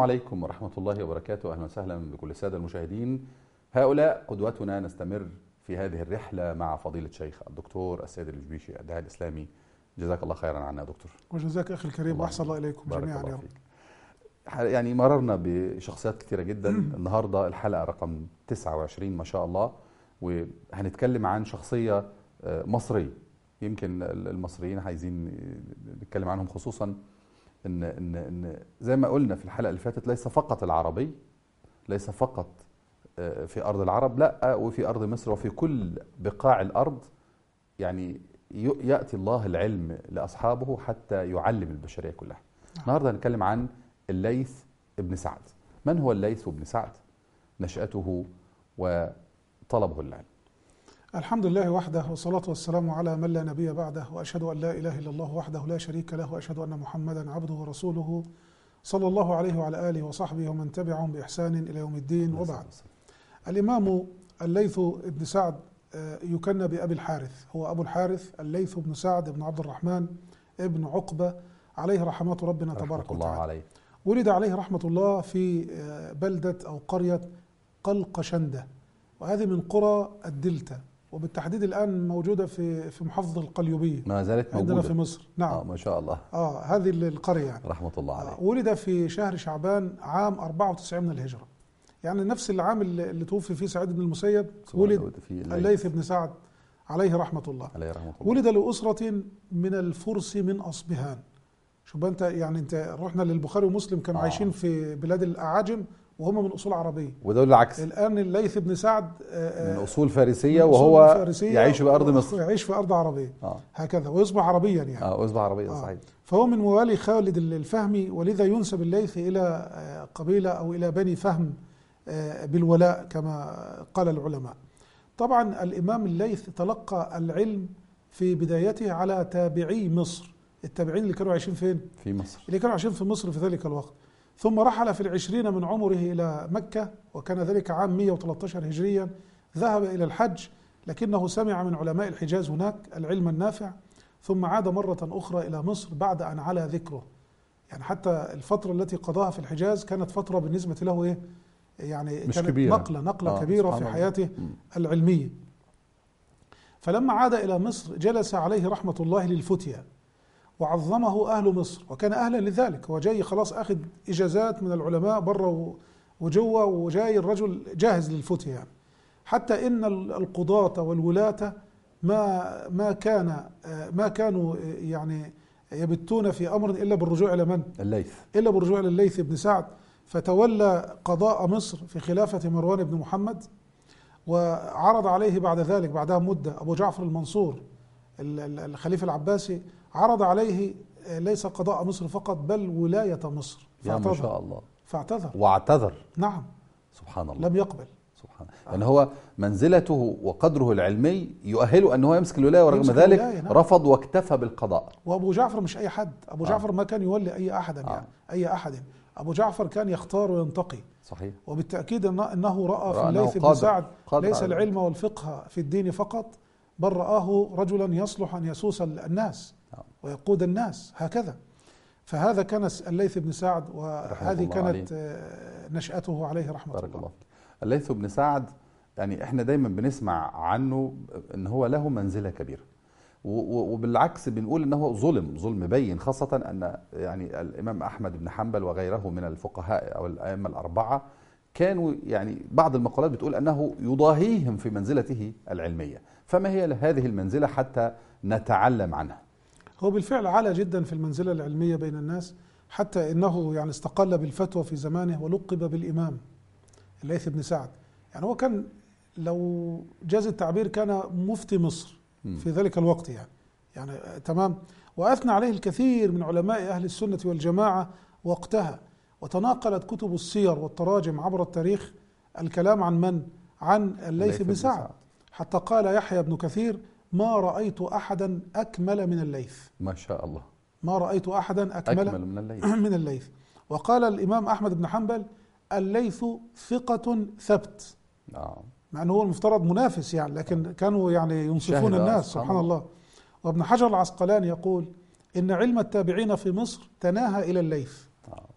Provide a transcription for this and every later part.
عليكم ورحمة الله وبركاته. أهلا وسهلا بكل السادة المشاهدين. هؤلاء قدوتنا، نستمر في هذه الرحلة مع فضيلة الشيخ الدكتور السيد الجبيشي الداعية الإسلامي. جزاك الله خيرا عنا يا دكتور. وجزاك أخي الكريم وأحسن الله إليكم جميعا يا رب. يعني مررنا بشخصيات كثيرة جدا. النهاردة الحلقة رقم 29 ما شاء الله، وهنتكلم عن شخصية مصرية. يمكن المصريين عايزين نتكلم عنهم، خصوصا إن زي ما قلنا في الحلقة اللي فاتت، ليس فقط العربي، ليس فقط في أرض العرب، لا، وفي أرض مصر وفي كل بقاع الأرض. يعني يأتي الله العلم لأصحابه حتى يعلم البشرية كلها. النهاردة هنتكلم عن الليث بن سعد. من هو الليث بن سعد؟ نشأته وطلبه العلم. الحمد لله وحده، والصلاة والسلام على من لا نبي بعده، وأشهد أن لا إله إلا الله وحده لا شريك له، وأشهد أن محمدا عبده ورسوله صلى الله عليه وعلى آله وصحبه ومن تبعهم بإحسان إلى يوم الدين. وبعد، الإمام الليث بن سعد يكنى بأبي الحارث، هو أبو الحارث الليث بن سعد بن عبد الرحمن ابن عقبة عليه رحمة ربنا تبارك وتعالى. ولد عليه رحمة الله في بلدة أو قرية قلقشندة، وهذه من قرى الدلتا، وبالتحديد الآن موجودة في محافظة القليوبية، ما زالت موجودة عندنا في مصر. نعم، ما شاء الله. هذه القرية يعني رحمة الله عليه. ولد في شهر شعبان عام 94 من الهجرة، يعني نفس العام اللي توفي فيه سعيد بن المسيب ولد الليث بن سعد عليه رحمة الله. ولد لأسرة من الفرس من أصبهان. شوف انت، يعني انت رحنا للبخاري ومسلم كانوا عايشين في بلاد الأعاجم وهم من أصول عربية، وده العكس. الآن الليث بن سعد من أصول فارسية، وهو يعيش بأرض مصر، يعيش في أرض عربية هكذا، ويصبح عربيا يعني. ويصبح عربيا صحيح. فهو من موالي خالد الفهمي، ولذا ينسب الليث إلى قبيلة أو إلى بني فهم بالولاء كما قال العلماء. طبعا الإمام الليث تلقى العلم في بدايته على تابعي مصر، التابعين اللي كانوا عايشين فين؟ في مصر، اللي كانوا عايشين في مصر في ذلك الوقت. ثم رحل في 20 من عمره إلى مكة، وكان ذلك عام 113 هجريا. ذهب إلى الحج، لكنه سمع من علماء الحجاز هناك العلم النافع، ثم عاد مرة أخرى إلى مصر بعد أن علا ذكره. يعني حتى الفترة التي قضاها في الحجاز كانت فترة بالنسبة له يعني كانت كبيرة. نقلة كبيرة في حياته العلمية. فلما عاد إلى مصر جلس عليه رحمة الله للفتية، وعظمه أهل مصر، وكان أهلا لذلك. هو جاي خلاص أخذ إجازات من العلماء برا وجوا، وجاي الرجل جاهز للفتية يعني. حتى إن القضاة والولاة ما كانوا يعني يبتون في أمر إلا بالرجوع إلى من؟ الليث. إلا بالرجوع إلى الليث بن سعد. فتولى قضاء مصر في خلافة مروان بن محمد، وعرض عليه بعد ذلك بعدها مدة أبو جعفر المنصور الخليفة العباسي، عرض عليه ليس قضاء مصر فقط بل ولاية مصر. ما شاء الله. فاعتذر واعتذر. نعم، سبحان الله. لم يقبل. سبحان الله. يعني هو منزلته وقدره العلمي يؤهله أنه يمسك الولاية، ورغم ذلك نعم. رفض واكتفى بالقضاء. وأبو جعفر مش أي حد، أبو جعفر ما كان يولي أي أحد يعني أي أحد. أبو جعفر كان يختار وينتقي. صحيح. وبالتأكيد أنه رأى في الليث بن سعد ليس العلم والفقه في الدين فقط، بل رآه رجلا يصلح أن يسوس الناس ويقود الناس هكذا. فهذا كان الليث بن سعد، وهذه كانت نشأته عليه رحمة الله. الليث بن سعد يعني احنا دايما بنسمع عنه ان هو له منزلة كبيرة، وبالعكس بنقول انه ظلم بين، خاصة ان يعني الامام احمد بن حنبل وغيره من الفقهاء او الائمة الاربعة كانوا يعني بعض المقولات بتقول انه يضاهيهم في منزلته العلمية. فما هي هذه المنزلة حتى نتعلم عنها؟ هو بالفعل عالى جدا في المنزلة العلمية بين الناس، حتى انه يعني استقل بالفتوى في زمانه، ولقب بالامام الليث بن سعد. يعني هو كان، لو جاز التعبير، كان مفتي مصر في ذلك الوقت يعني تمام. وأثنى عليه الكثير من علماء أهل السنة والجماعة وقتها، وتناقلت كتب السير والتراجم عبر التاريخ الكلام عن من؟ عن الليث بن سعد. حتى قال يحيى بن كثير: ما رأيت أحدا أكمل من الليث. ما شاء الله. ما رأيت أحدا أكمل من الليث. وقال الإمام أحمد بن حنبل: الليث ثقة ثبت. مع أنه هو المفترض منافس يعني، لكن كانوا يعني ينصفون الناس سبحان الله. وابن حجر العسقلاني يقول: إن علم التابعين في مصر تناهى إلى الليث.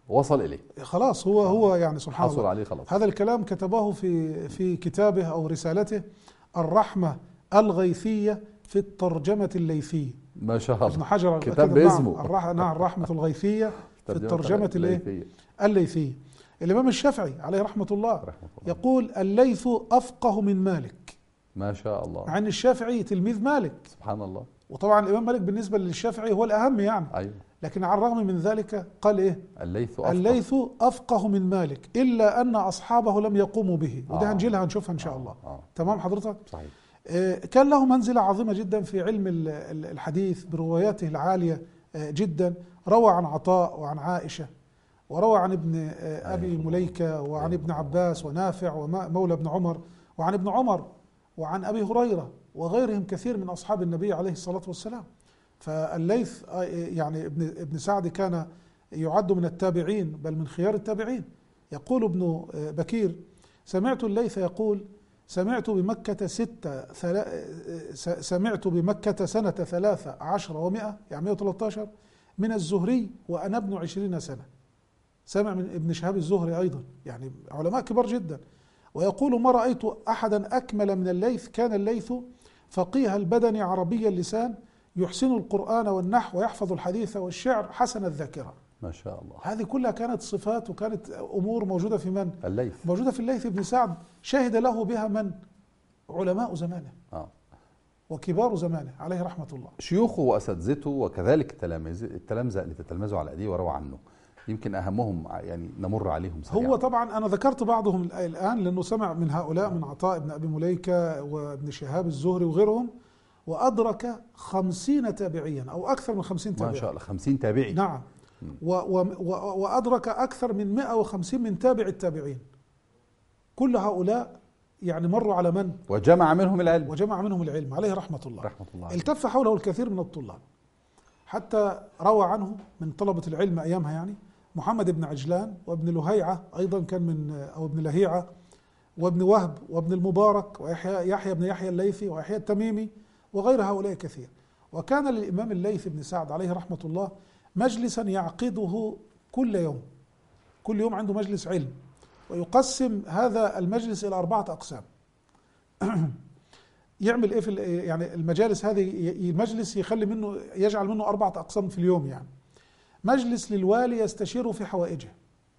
وصل إليه، خلاص هو يعني سبحان حصل الله. عليه خلاص. هذا الكلام كتبه في كتابه أو رسالته الرحمة الغيثية في الترجمة الليثية. ما شاء ابن الله، حجر كتاب كتب باسمه. نعم الرحمة الغيثية في الترجمة الليثية. الإمام الشافعي عليه رحمة الله يقول الليث أفقه من مالك. ما شاء الله. مع أن الشافعي تلميذ مالك سبحان الله. وطبعا الإمام مالك بالنسبة للشافعي هو الأهم يعني. أيوه. لكن على الرغم من ذلك قال إيه؟ الليث أفقه من مالك إلا أن أصحابه لم يقوموا به. وده هنجيلها هنشوفها إن شاء الله. تمام حضرتك؟ صحيح. كان له منزلة عظيمة جدا في علم الحديث برواياته العالية جدا. روى عن عطاء وعن عائشة، وروى عن ابن أبي مليكة، وعن ابن عباس ونافع ومولى ابن عمر، وعن ابن عمر، وعن أبي هريرة وغيرهم كثير من أصحاب النبي عليه الصلاة والسلام. فالليث يعني ابن سعد كان يعد من التابعين بل من خيار التابعين. يقول ابن بكير سمعت الليث يقول سمعت بمكة سنة 13 و100 يعني 113 من الزهري وأنا ابن 20 سنة. سمع من ابن شهاب الزهري أيضا، يعني علماء كبار جدا. ويقول ما رأيت أحدا أكمل من الليث، كان الليث فقيه البدن عربي اللسان يحسن القرآن والنحو ويحفظ الحديث والشعر حسن الذاكرة. ما شاء الله. هذه كلها كانت صفات وكانت أمور موجودة في من؟ الليث. موجودة في الليث بن سعد، شهد له بها من؟ علماء زمانه وكبار زمانه عليه رحمة الله. شيوخه وأساتذته وكذلك التلامذة اللي تتلمذوا على أيديه وروى عنه، يمكن أهمهم يعني نمر عليهم سريعا. هو طبعا أنا ذكرت بعضهم الآن لأنه سمع من هؤلاء، من عطاء بن أبي مليكة وابن شهاب الزهري وغيرهم، وأدرك 50 تابعيا أو أكثر من 50 تابعي. ما شاء الله 50 تابعي. نعم. وأدرك أكثر من 150 من تابع التابعين. كل هؤلاء يعني مروا على من؟ وجمع منهم العلم عليه رحمة الله. التف حوله الكثير من الطلاب، حتى روى عنه من طلبة العلم أيامها يعني محمد بن عجلان وابن لهيعة أيضا كان من أو ابن لهيعة، وابن وهب وابن المبارك ويحيى بن يحيى الليثي ويحيى التميمي وغير هؤلاء كثير. وكان للإمام الليث بن سعد عليه رحمة الله مجلسا يعقده كل يوم عنده مجلس علم، ويقسم هذا المجلس إلى 4 أقسام. يعمل إيه في يعني المجالس هذه؟ المجلس يجعل منه 4 أقسام في اليوم. يعني مجلس للوالي يستشير في حوائجه.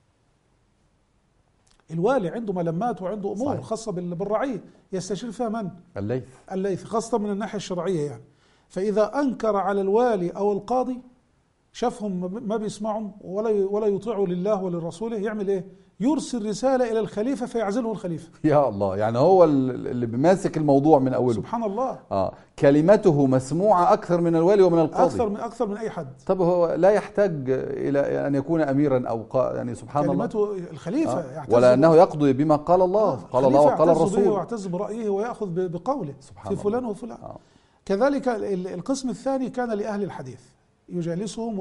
الوالي عنده ملمات وعنده أمور صحيح. خاصة بالرعية يستشير فيها من؟ الليث خاصة من الناحية الشرعية يعني. فإذا أنكر على الوالي أو القاضي شافهم ما بيسمعهم ولا يطيعوا لله ولرسوله، يعمل إيه؟ يرسل رسالة إلى الخليفة فيعزله الخليفة. يا الله، يعني هو اللي بيماسك الموضوع من أوله. سبحان الله. كلمته مسموعة أكثر من الوالي ومن القاضي، أكثر من أي حد. طب هو لا يحتاج إلى أن يكون أميرا أو يعني سبحان كلمته الله. كلمته الخليفة ولا أنه يقضي بما قال الله قال الله وقال الرسول، ويعتز برأيه ويأخذ بقوله في فلان وفلان. كذلك القسم الثاني كان لأهل الحديث يجالسهم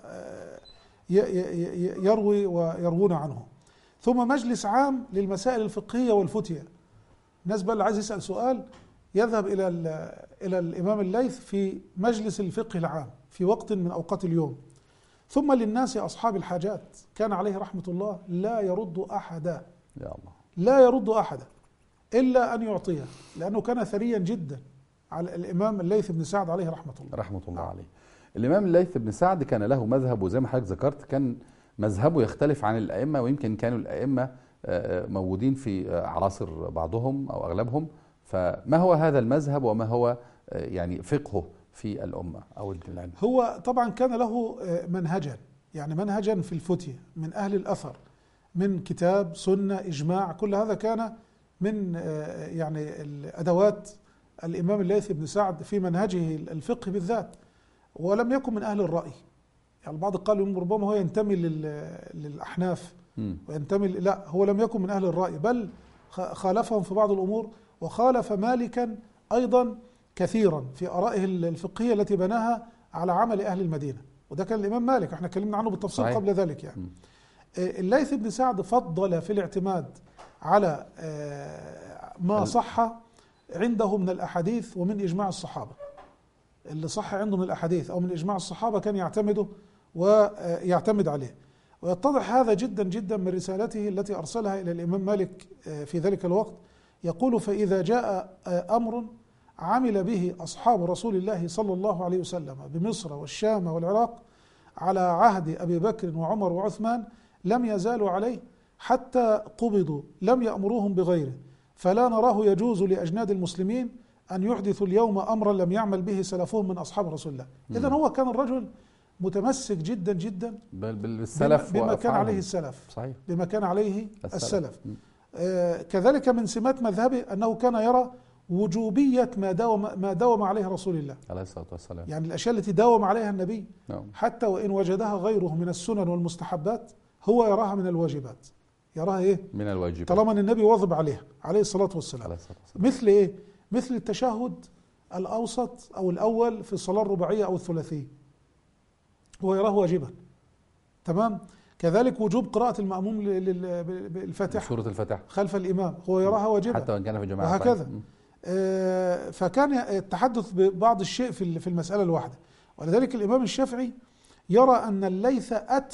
ويروي ويروون عنه. ثم مجلس عام للمسائل الفقهية والفتية. الناس بقى اللي عايز يسأل سؤال يذهب إلى الإمام الليث في مجلس الفقه العام في وقت من أوقات اليوم. ثم للناس أصحاب الحاجات، كان عليه رحمة الله لا يرد أحدا، يا الله، لا يرد أحدا إلا أن يعطيه، لأنه كان ثريا جدا على الإمام الليث بن سعد عليه رحمة الله عليه. الإمام الليث بن سعد كان له مذهب، وزي ما حضرتك ذكرت كان مذهبه يختلف عن الأئمة، ويمكن كانوا الأئمة موجودين في عصر بعضهم أو أغلبهم. فما هو هذا المذهب وما هو يعني فقهه في الأمة أو العلم؟ هو طبعا كان له منهجا في الفتية من أهل الأثر، من كتاب سنة إجماع، كل هذا كان من يعني الأدوات الإمام الليث بن سعد في منهجه الفقه بالذات. ولم يكن من أهل الرأي، يعني البعض قالوا ربما هو ينتمي للأحناف وينتمي، لا، هو لم يكن من أهل الرأي، بل خالفهم في بعض الأمور، وخالف مالكا أيضا كثيرا في آرائه الفقهية التي بناها على عمل أهل المدينة. وده كان الإمام مالك، احنا اتكلمنا عنه بالتفصيل صحيح. قبل ذلك يعني. الليث بن سعد فضل في الاعتماد على ما صح عنده من الأحاديث ومن إجماع الصحابة. اللي صح عنده من الأحاديث أو من إجماع الصحابة كان يعتمد عليه. ويتضح هذا جدا جدا من رسالته التي أرسلها إلى الإمام مالك في ذلك الوقت. يقول: فإذا جاء أمر عمل به أصحاب رسول الله صلى الله عليه وسلم بمصر والشام والعراق على عهد أبي بكر وعمر وعثمان لم يزالوا عليه حتى قبضوا، لم يأمروهم بغيره، فلا نراه يجوز لأجناد المسلمين أن يحدثوا اليوم أمرا لم يعمل به سلفهم من أصحاب رسول الله. إذن هو كان الرجل متمسك جدا جدا بالسلف بما كان عليه السلف. صحيح. بما كان عليه السلف. كذلك من سمات مذهبه أنه كان يرى وجوبية ما داوم عليه رسول الله عليه الصلاة والسلام، يعني الأشياء التي داوم عليها النبي حتى وإن وجدها غيره من السنن والمستحبات هو يراها من الواجبات، يراها إيه؟ من الواجبات، طالما أن النبي واظب عليها عليه الصلاة والسلام. مثل إيه؟ مثل التشهد الأوسط أو الأول في الصلاة الرباعية أو الثلاثية، هو يراه واجبا. تمام. كذلك وجوب قراءة المأموم للفاتحة، سورة الفاتحة خلف الإمام، هو يراها واجبا حتى وإن كان في جماعة، وهكذا. فكان التحدث ببعض الشيء في المسألة الواحدة. ولذلك الإمام الشافعي يرى أن الليث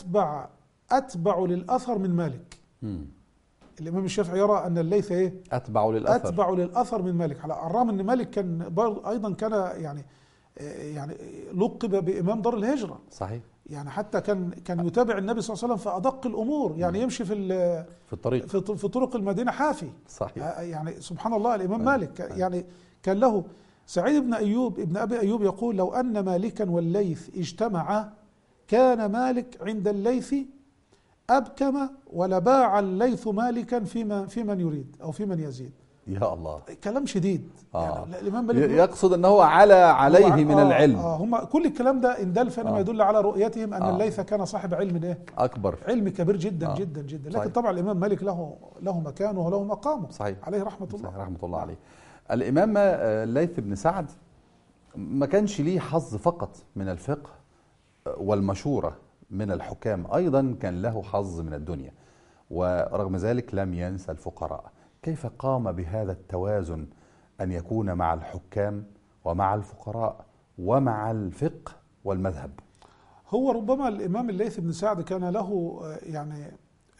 أتبع للأثر من مالك. الإمام الشافعي يرى أن الليث إيه؟ أتبع للأثر من مالك، على الرغم أن مالك كان أيضا كان يعني لقب بإمام دار الهجرة. صحيح. يعني حتى كان يتابع النبي صلى الله عليه وسلم في أدق الأمور، يعني يمشي في الطريق في طرق المدينة حافي. صحيح. يعني سبحان الله الإمام مالك يعني كان له. سعيد بن أيوب ابن أبي أيوب يقول: لو أن مالكا والليث اجتمعا كان مالك عند الليث أبكم ولباع الليث مالكا في من يريد أو في من يزيد. يا الله، كلام شديد. يعني الإمام مالك يقصد أنه عليه من العلم. هم كل الكلام ده إن دل فإنما يدل على رؤيتهم أن الليث كان صاحب علم إيه؟ أكبر، علم كبير جدا جدا جدا. لكن طبعا الإمام مالك له مكانه وله مقامه. صحيح. عليه رحمة الله. صحيح. رحمة الله عليه. الإمام الليث بن سعد ما كانش ليه حظ فقط من الفقه والمشورة من الحكام، أيضا كان له حظ من الدنيا، ورغم ذلك لم ينسى الفقراء. كيف قام بهذا التوازن أن يكون مع الحكام ومع الفقراء ومع الفقه والمذهب؟ هو ربما الإمام الليث بن سعد كان له يعني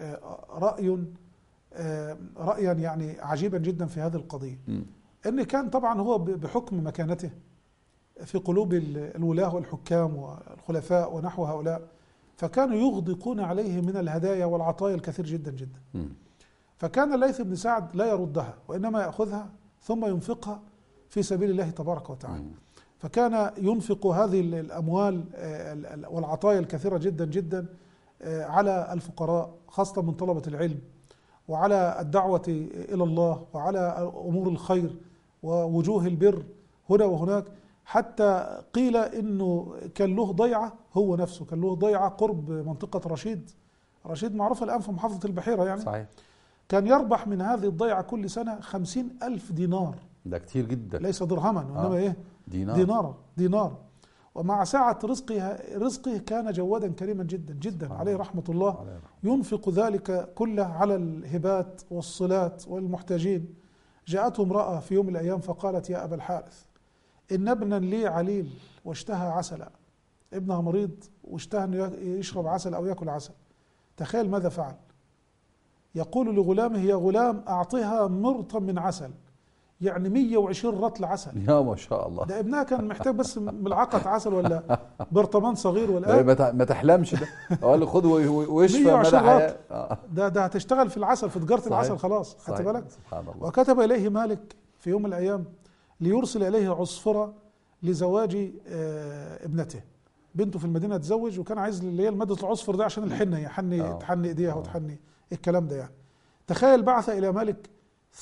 رأيا يعني عجيبا جدا في هذه القضية. إن كان طبعا هو بحكم مكانته في قلوب الولاة والحكام والخلفاء ونحو هؤلاء، فكانوا يغدقون عليه من الهدايا والعطايا الكثير جدا جدا. فكان الليث بن سعد لا يردها، وإنما يأخذها ثم ينفقها في سبيل الله تبارك وتعالى. فكان ينفق هذه الأموال والعطايا الكثيرة جدا جدا على الفقراء، خاصة من طلبة العلم، وعلى الدعوة إلى الله، وعلى أمور الخير ووجوه البر هنا وهناك. حتى قيل إنه كان له ضيعة، هو نفسه كان له ضيعة قرب منطقة رشيد معروفة الآن في محافظة البحيرة يعني. صحيح. كان يربح من هذه الضيعة كل سنة 50,000 دينار. ده كتير جدا، ليس درهما وإنما إيه؟ دينار. ومع سعة رزقه كان جوادا كريما جدا جدا عليه رحمة الله. ينفق ذلك كله على الهبات والصلات والمحتاجين. جاءته امرأة في يوم من الأيام فقالت: يا أبا الحارث، إن ابنا لي عليل واشتهى عسلا. ابنها مريض واشتهى أن يشرب عسل أو يأكل عسل. تخيل ماذا فعل. يقول لغلامه: يا غلام أعطها مرطا من عسل، يعني 120 رطل عسل. يا ما شاء الله. ده ابنها كان محتاج بس ملعقة عسل ولا برطمان صغير. والآن ما تحلمش ده. قال له خد واشفى مدى حياة. ده هتشتغل في العسل، في تجارة العسل خلاص. خدت بالك؟ سبحان الله. وكتب إليه مالك في يوم من الأيام ليرسل إليه عصفرة لزواج ابنته. بنته في المدينة تزوج، وكان عايز اللي هي مادة العصفر ده عشان الحنة، تحني ايديها وتحني الكلام ده يعني. تخيل بعث إلى مالك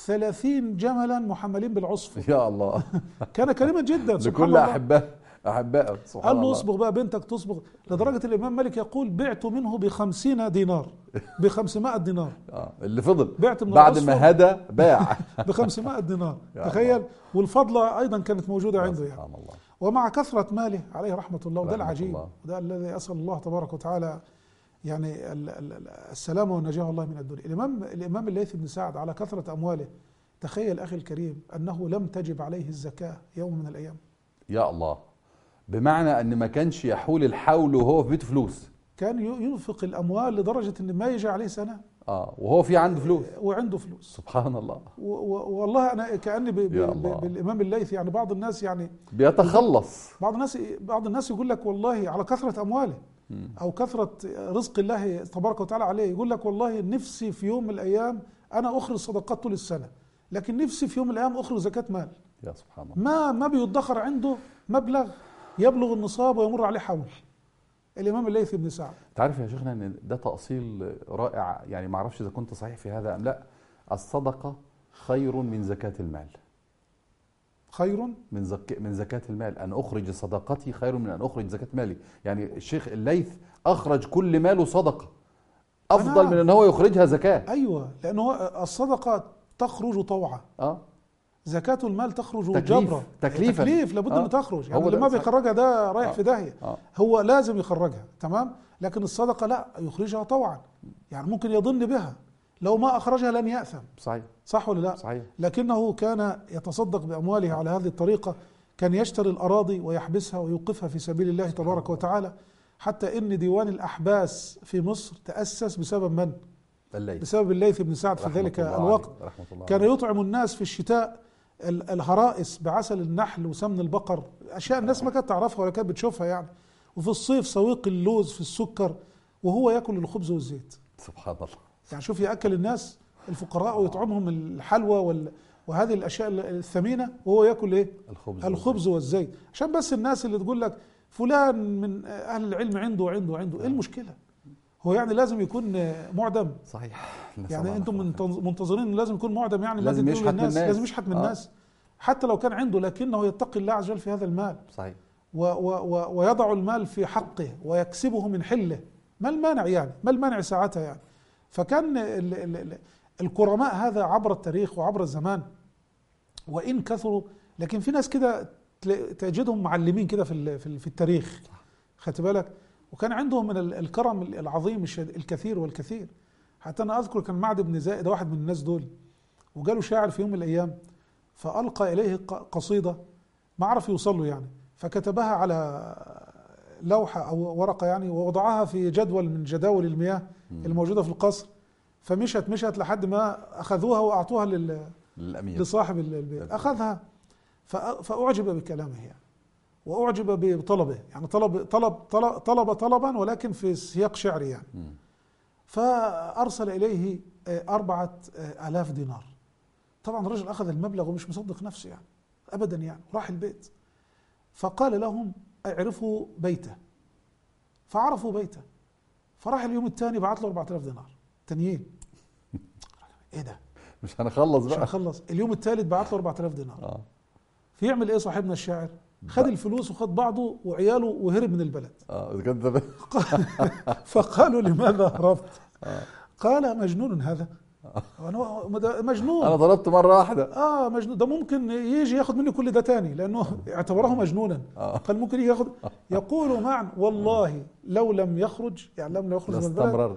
30 جملا محملين بالعصفر. يا الله. كان كريما جدا سبحان الله. أحباء سبحان قال له: الله. اصبغ بقى بنتك تصبغ. لدرجة الإمام مالك يقول: بعت منه ب50 دينار، ب500 دينار. اللي فضل بعت من بعد ما هدى باع ب500 دينار. تخيل. والفضلة أيضا كانت موجودة عنده يعني. سبحان الله. ومع كثرة ماله عليه رحمة الله، وده العجيب، وده الذي أسأل الله تبارك وتعالى يعني السلامة والنجاة والله من الدنيا. الإمام الليث بن سعد على كثرة أمواله، تخيل أخي الكريم أنه لم تجب عليه الزكاة يوم من الأيام. يا الله. بمعنى أن ما كانش يحول الحول وهو في بيته فلوس. كان ينفق الأموال لدرجة إن ما يجي عليه سنة وهو في عنده فلوس وعنده فلوس. سبحان الله. والله أنا كأني يا الله. بالإمام الليثي، يعني بعض الناس يعني بيتخلص، بعض الناس يقول لك والله على كثرة أمواله أو كثرة رزق الله تبارك وتعالى عليه، يقول لك والله نفسي في يوم من الأيام أنا أخرج صدقات طول السنة، لكن نفسي في يوم من الأيام أخرج زكاة مال. يا سبحان الله. ما بيدخر عنده مبلغ يبلغ النصاب ويمر عليه حول. الإمام الليثي بن سعد. تعرف يا شيخنا ان ده تأصيل رائع، يعني ما اعرفش اذا كنت صحيح في هذا ام لا. الصدقة خير من زكاة المال. خير من زكاة المال، ان اخرج صدقتي خير من ان اخرج زكاة مالي. يعني الشيخ الليث اخرج كل ماله صدقة افضل من ان هو يخرجها زكاة. ايوه، لانه الصدقة تخرج طوعا. زكاة المال تخرج جبرا، تكليف لابد ان تخرج، يعني اللي ما بيخرجها ده رايح في داهية. هو لازم يخرجها، تمام، لكن الصدقة لا، يخرجها طوعا، يعني ممكن يظن بها، لو ما اخرجها لن يأثم. صحيح. صح ولا لا؟ صحيح. لكنه كان يتصدق بأمواله على هذه الطريقة، كان يشتري الأراضي ويحبسها ويوقفها في سبيل الله تبارك وتعالى، حتى إن ديوان الأحباس في مصر تأسس بسبب من؟ الليث. بسبب الليث بن سعد في ذلك الوقت. كان يطعم الناس في الشتاء الهرائس بعسل النحل وسمن البقر، أشياء الناس ما كانت تعرفها ولا كانت بتشوفها يعني. وفي الصيف سويق اللوز في السكر، وهو يأكل الخبز والزيت. سبحان الله. يعني شوف، يأكل الناس الفقراء ويطعمهم الحلوى وهذه الأشياء الثمينة، وهو يأكل إيه؟ الخبز والزيت. عشان بس الناس اللي تقول لك فلان من أهل العلم عنده إيه المشكلة؟ هو يعني لازم يكون معدم؟ صحيح. يعني أنتم منتظرين لازم يكون معدم، يعني لازم يشحت من الناس، لازم يشحت من الناس حتى لو كان عنده، لكنه يتقي الله عز وجل في هذا المال. صحيح. ويضع المال في حقه ويكسبه من حله. ما المانع يعني؟ ما المانع ساعتها يعني؟ فكان الكرماء هذا عبر التاريخ وعبر الزمان وإن كثروا، لكن في ناس كده تجدهم معلمين كده في التاريخ، خدت بالك؟ وكان عندهم من الكرم العظيم الكثير والكثير. حتى أنا أذكر كان معد بن زائد واحد من الناس دول، وجاله شاعر في يوم من الأيام فألقى إليه قصيدة ما عرف يوصل له يعني، فكتبها على لوحة أو ورقة يعني، ووضعها في جدول من جداول المياه الموجودة في القصر. فمشت لحد ما أخذوها وأعطوها للأمير، لصاحب البيت. أخذها فأعجب بكلامه يعني، وأعجب بطلبه، يعني طلب طلبا ولكن في سياق شعري يعني. فأرسل إليه 4000 دينار. طبعا الرجل أخذ المبلغ ومش مصدق نفسه يعني أبدا يعني، راح البيت فقال لهم اعرفوا بيته، فعرفوا بيته. فراح اليوم الثاني بعت له 4000 دينار تانيين. ايه ده؟ مش هنخلص بقى، مش هنخلص. اليوم الثالث بعت له 4000 دينار. فيعمل ايه صاحبنا الشاعر؟ خد الفلوس وخد بعضه وعياله وهرب من البلد. فقالوا لماذا هربت؟ قال مجنون هذا. مجنون، انا ضربت مره واحده. مجنون، ده ممكن يجي ياخد مني كل ده تاني، لانه اعتبره مجنونا. قال ممكن يجي ياخد. يقول معا والله لو لم يخرج، يعني لم يخرج من البلد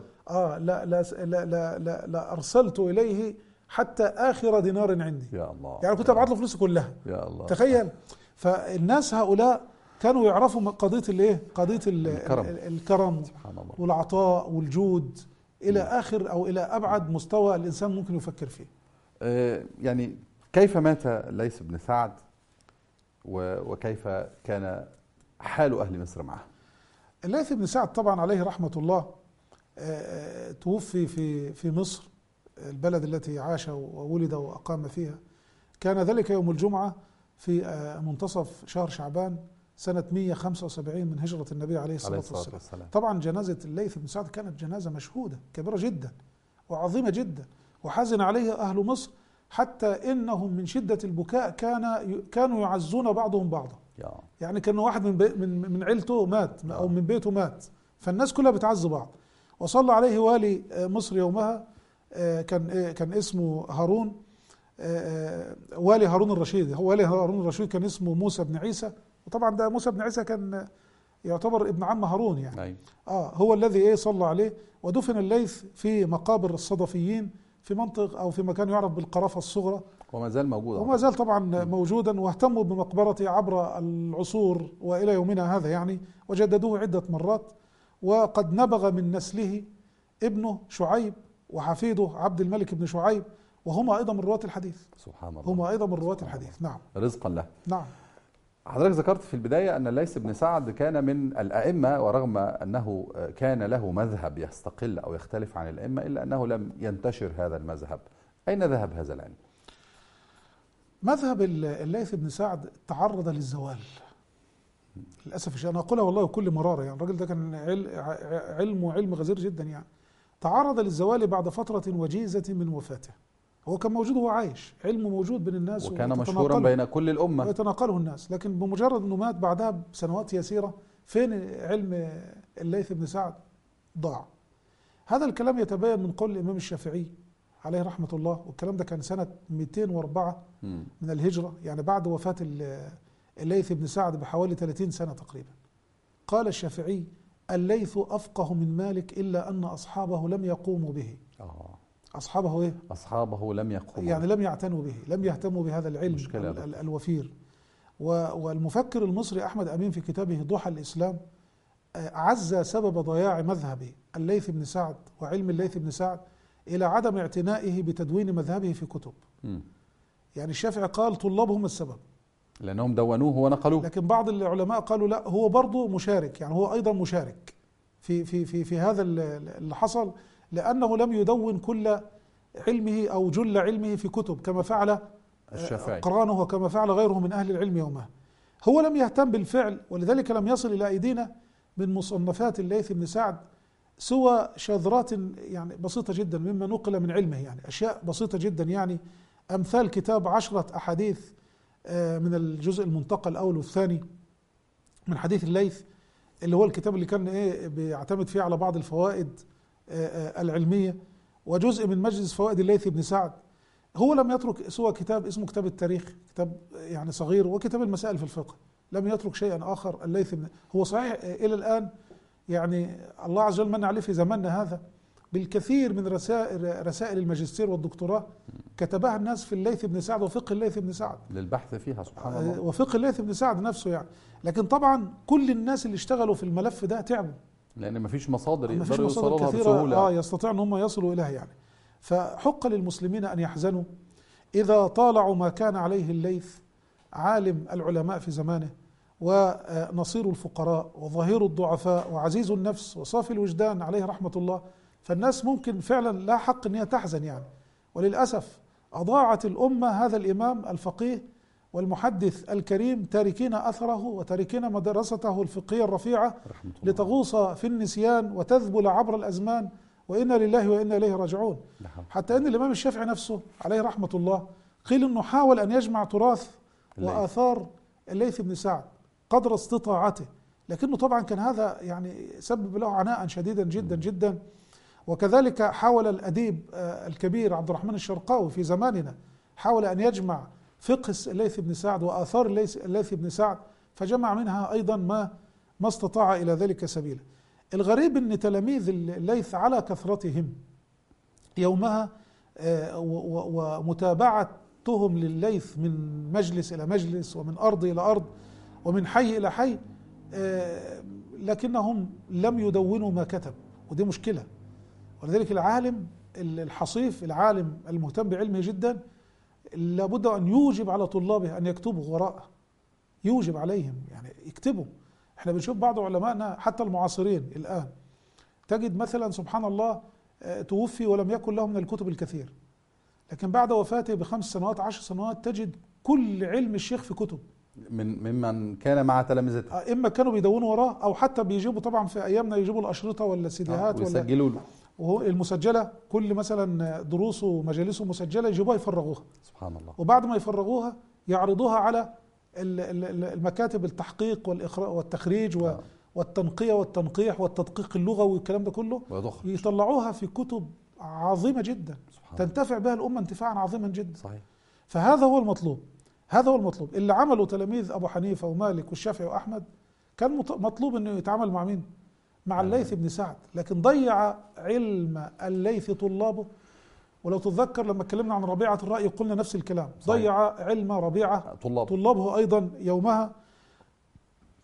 لا ارسلت اليه حتى اخر دينار عندي. يا الله. يعني كنت ابعت له فلوسي كلها. يا الله. تخيل. فالناس هؤلاء كانوا يعرفوا قضيه الايه؟ قضيه الكرم والعطاء والجود إلى آخر أو إلى أبعد مستوى الإنسان ممكن يفكر فيه. يعني كيف مات الليث بن سعد وكيف كان حال أهل مصر معه؟ الليث بن سعد طبعا عليه رحمة الله توفي في مصر، البلد التي عاش وولد وأقام فيها. كان ذلك يوم الجمعة في منتصف شهر شعبان سنة 175 من هجرة النبي عليه الصلاة والسلام. طبعا جنازة الليث بن سعد كانت جنازة مشهودة كبيرة جدا وعظيمة جدا، وحزن عليها أهل مصر حتى إنهم من شدة البكاء كانوا يعزون بعضهم بعضا. يعني كان واحد من عيلته مات أو من بيته مات، فالناس كلها بتعز بعض. وصلى عليه والي مصر يومها، كان اسمه هارون، والي هارون الرشيد. هو والي هارون الرشيد كان اسمه موسى بن عيسى، وطبعا ده موسى بن عيسى كان يعتبر ابن عم هارون يعني. هو الذي صلى عليه. ودفن الليث في مقابر الصدفيين في منطق أو في مكان يعرف بالقرافة الصغرى، وما زال موجود، وما زال طبعا موجودا. واهتموا بمقبرته عبر العصور وإلى يومنا هذا يعني، وجددوه عدة مرات. وقد نبغ من نسله ابنه شعيب وحفيده عبد الملك بن شعيب، وهما أيضا من رواة الحديث. سبحان الله. هما أيضا من رواة الحديث. نعم. رزقا له. نعم. حضرتك ذكرت في البداية أن الليث بن سعد كان من الأئمة، ورغم أنه كان له مذهب يستقل أو يختلف عن الأئمة إلا أنه لم ينتشر هذا المذهب. أين ذهب هذا العلم؟ مذهب الليث بن سعد تعرض للزوال للأسف الشديد. أنا أقولها والله بكل مرارة، يعني الراجل ده كان علم غزير جدا، يعني تعرض للزوال بعد فترة وجيزة من وفاته. هو كان موجود وهو عايش، علمه موجود بين الناس وكان مشهورا بين كل الأمة ويتناقله الناس، لكن بمجرد أنه مات بعدها بسنوات يسيرة فين علم الليث بن سعد؟ ضاع. هذا الكلام يتبين من قول الإمام الشافعي عليه رحمة الله، والكلام ده كان سنة 204 من الهجرة، يعني بعد وفاة الليث بن سعد بحوالي 30 سنة تقريبا. قال الشافعي: الليث أفقه من مالك إلا أن أصحابه لم يقوموا به. أصحابه إيه؟ أصحابه لم يقوموا، يعني لم يعتنوا به، لم يهتموا بهذا العلم الوفير. والمفكر المصري أحمد أمين في كتابه ضحى الإسلام عز سبب ضياع مذهب الليث بن سعد وعلم الليث بن سعد إلى عدم اعتنائه بتدوين مذهبه في كتب. يعني الشافعي قال طلابهم السبب لأنهم دونوه ونقلوه، لكن بعض العلماء قالوا لا، هو برضه مشارك، يعني هو أيضا مشارك في هذا اللي حصل، لأنه لم يدون كل علمه أو جل علمه في كتب كما فعل الشافعي قرانه وكما فعل غيره من أهل العلم يومه. هو لم يهتم بالفعل، ولذلك لم يصل إلى أيدينا من مصنفات الليث بن سعد سوى شذرات يعني بسيطة جدا مما نقل من علمه، يعني أشياء بسيطة جدا، يعني أمثال كتاب 10 أحاديث من الجزء المنتقى الأول والثاني من حديث الليث، اللي هو الكتاب اللي كان بيعتمد فيه على بعض الفوائد العلمية، وجزء من مجلس فوائد الليث بن سعد. هو لم يترك سوى كتاب اسمه كتاب التاريخ، كتاب يعني صغير، وكتاب المسائل في الفقه. لم يترك شيئا آخر الليث بن، هو صحيح إلى الآن يعني الله عز وجل من عليه في زماننا هذا بالكثير من رسائل الماجستير والدكتوراه كتبها الناس في الليث بن سعد وفقه الليث بن سعد للبحث فيها سبحان الله، وفقه الليث بن سعد نفسه يعني. لكن طبعا كل الناس اللي اشتغلوا في الملف ده تعبوا، لأن مفيش مصادر يقدروا مصادر يوصلوا لها كثيرة بسهولة يستطيع أن هم يصلوا إليها يعني. فحق للمسلمين أن يحزنوا إذا طالعوا ما كان عليه الليث، عالم العلماء في زمانه، ونصير الفقراء وظهير الضعفاء وعزيز النفس وصافي الوجدان عليه رحمة الله. فالناس ممكن فعلا لا حق أن هي تحزن يعني. وللأسف أضاعت الأمة هذا الإمام الفقيه والمحدث الكريم، تاركين أثره وتاركين مدرسته الفقهية الرفيعة لتغوص في النسيان وتذبل عبر الأزمان، وإنا لله وإنا إليه راجعون. حتى أن الإمام الشافعي نفسه عليه رحمة الله قيل أنه حاول أن يجمع تراث وآثار الليث بن سعد قدر استطاعته، لكنه طبعا كان هذا يعني سبب له عناء شديدا جدا جدا. وكذلك حاول الأديب الكبير عبد الرحمن الشرقاوي في زماننا، حاول أن يجمع فقه الليث بن سعد وآثار الليث بن سعد، فجمع منها أيضا ما استطاع إلى ذلك سبيلا. الغريب أن تلاميذ الليث على كثرتهم يومها ومتابعتهم لليث من مجلس إلى مجلس ومن أرض إلى أرض ومن حي إلى حي، لكنهم لم يدونوا ما كتب، ودي مشكلة. ولذلك العالم الحصيف، العالم المهتم بعلمه جدا، لابد أن يوجب على طلابه أن يكتبوا وراءه، يوجب عليهم يعني يكتبوا. احنا بنشوف بعض علمائنا حتى المعاصرين الآن، تجد مثلا سبحان الله توفي ولم يكن له من الكتب الكثير، لكن بعد وفاته ب5 سنوات 10 سنوات تجد كل علم الشيخ في كتب ممن كان مع تلامذته، إما كانوا بيدونوا وراه أو حتى بيجيبوا، طبعا في أيامنا يجيبوا الأشرطة ولا السيديهات ويسجلوا له، وهو المسجلة، كل مثلا دروسه ومجالسه مسجلة يجيبوها يفرغوها سبحان الله، وبعد ما يفرغوها يعرضوها على المكاتب التحقيق والإخراج والتخريج والتنقية والتنقيح والتدقيق اللغوي والكلام ده كله، يطلعوها في كتب عظيمة جدا تنتفع بها الأمة انتفاعا عظيما جدا. صحيح. فهذا هو المطلوب، هذا هو المطلوب. اللي عمله تلاميذ أبو حنيفة ومالك والشافعي وأحمد كان مطلوب أنه يتعامل مع مين؟ مع الليث بن سعد، لكن ضيع علم الليث طلابه. ولو تتذكر لما اتكلمنا عن ربيعة الرأي قلنا نفس الكلام، ضيع علم ربيعة طلابه أيضا يومها.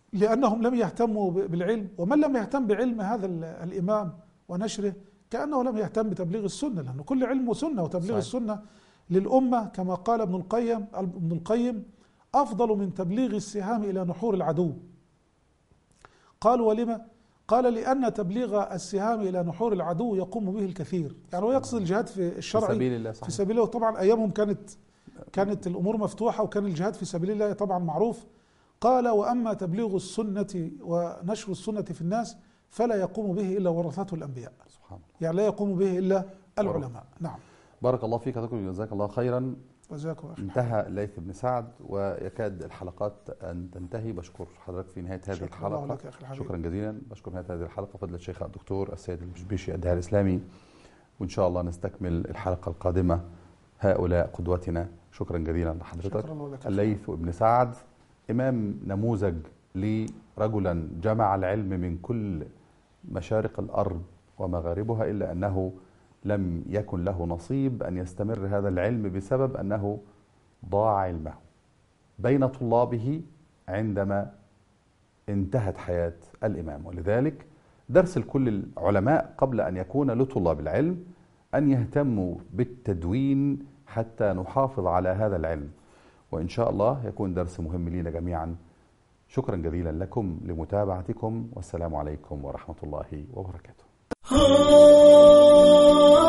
لأنهم لم يهتموا بالعلم، ومن لم يهتم بعلم هذا الإمام ونشره كأنه لم يهتم بتبليغ السنة، لأنه كل علم سنة، وتبليغ السنة للأمة كما قال ابن القيم أفضل من تبليغ السهام إلى نحور العدو. قالوا ولما؟ قال لأن تبليغ السهام إلى نحور العدو يقوم به الكثير، يعني هو يقصد الجهاد في الشرع في سبيل الله. في سبيل الله. وطبعا أيامهم كانت الأمور مفتوحة، وكان الجهاد في سبيل الله طبعا معروف. قال وأما تبليغ السنة ونشر السنة في الناس فلا يقوم به إلا ورثته الأنبياء، سبحان الله، يعني لا يقوم به إلا العلماء. نعم. بارك الله فيك دكتور، جزاك الله خيرا. وجزاكم الله خيرا. انتهى الليث بن سعد ويكاد الحلقات أن تنتهي. بشكر حضرتك في نهاية هذه الحلقة، شكرا جزيلا. بشكر نهاية هذه الحلقة فضيلة الشيخ الدكتور السيد البشبيشي الداعية الإسلامي، وإن شاء الله نستكمل الحلقة القادمة. هؤلاء قدوتنا. شكرا جزيلا لحضرتك. الليث بن سعد إمام نموذج لرجلا جمع العلم من كل مشارق الأرض ومغاربها، إلا أنه لم يكن له نصيب أن يستمر هذا العلم بسبب أنه ضاع علمه بين طلابه عندما انتهت حياة الإمام. ولذلك درس لكل العلماء قبل أن يكون لطلاب العلم أن يهتموا بالتدوين حتى نحافظ على هذا العلم، وإن شاء الله يكون درس مهم لنا جميعا. شكرا جزيلا لكم لمتابعتكم، والسلام عليكم ورحمة الله وبركاته.